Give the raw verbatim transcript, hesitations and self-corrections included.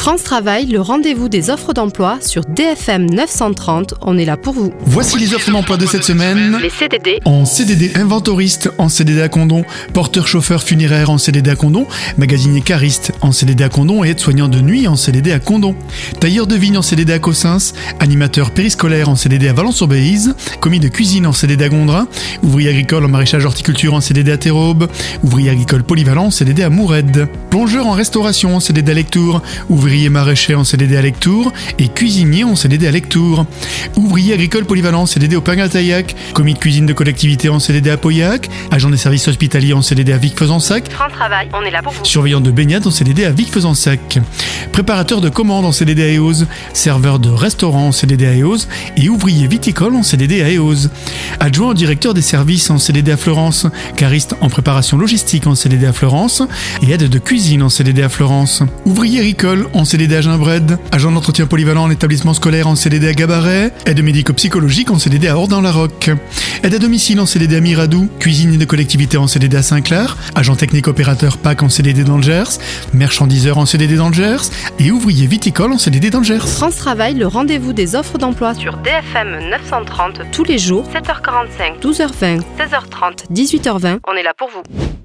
France Travail, le rendez-vous des offres d'emploi sur D F M neuf cent trente, on est là pour vous. Voici les offres d'emploi de cette semaine. Les C D D. En C D D inventoriste, en C D D à Condom, porteur-chauffeur funéraire en C D D à Condom, magasinier cariste en C D D à Condom et aide-soignant de nuit en C D D à Condom. Tailleur de vigne en C D D à Cossins, animateur périscolaire en C D D à Valence-sur-Béise, commis de cuisine en C D D à Gondrin, ouvrier agricole en maraîchage horticulture en C D D à Terraube, ouvrier agricole polyvalent en C D D à Mourède, plongeur en restauration en C D D à Lectoure, ouvrier maraîcher en C D D à Lectoure et cuisinier en C D D à Lectoure. Ouvrier agricole polyvalent en C D D au Pin-Grataillac, commis de cuisine de collectivité en C D D à Pauillac, agent des services hospitaliers en C D D à Vic-Fezensac, France Travail, on est là pour vous. surveillant de baignade en C D D à Vic-Fezensac, préparateur de commandes en C D D à Eauze, serveur de restaurant en C D D à Eauze et ouvrier viticole en C D D à Eauze. Adjoint au directeur des services en C D D à Fleurance, cariste en préparation logistique en C D D à Fleurance et aide de cuisine en C D D à Fleurance. Ouvrier agricole en C D D à Gimbred, agent d'entretien polyvalent en établissement scolaire en C D D à Gabaret, aide médico-psychologique en C D D à Ordin-la-Roque, aide à domicile en C D D à Miradou, cuisinier de collectivité en C D D à Saint-Clair, agent technique opérateur P A C en C D D dans le Gers, marchandiseur en C D D dans le Gers et ouvrier viticole en C D D dans le Gers. France Travail, le rendez-vous des offres d'emploi sur D F M neuf cent trente tous les jours, sept heures quarante-cinq, douze heures vingt, seize heures trente, dix-huit heures vingt, on est là pour vous.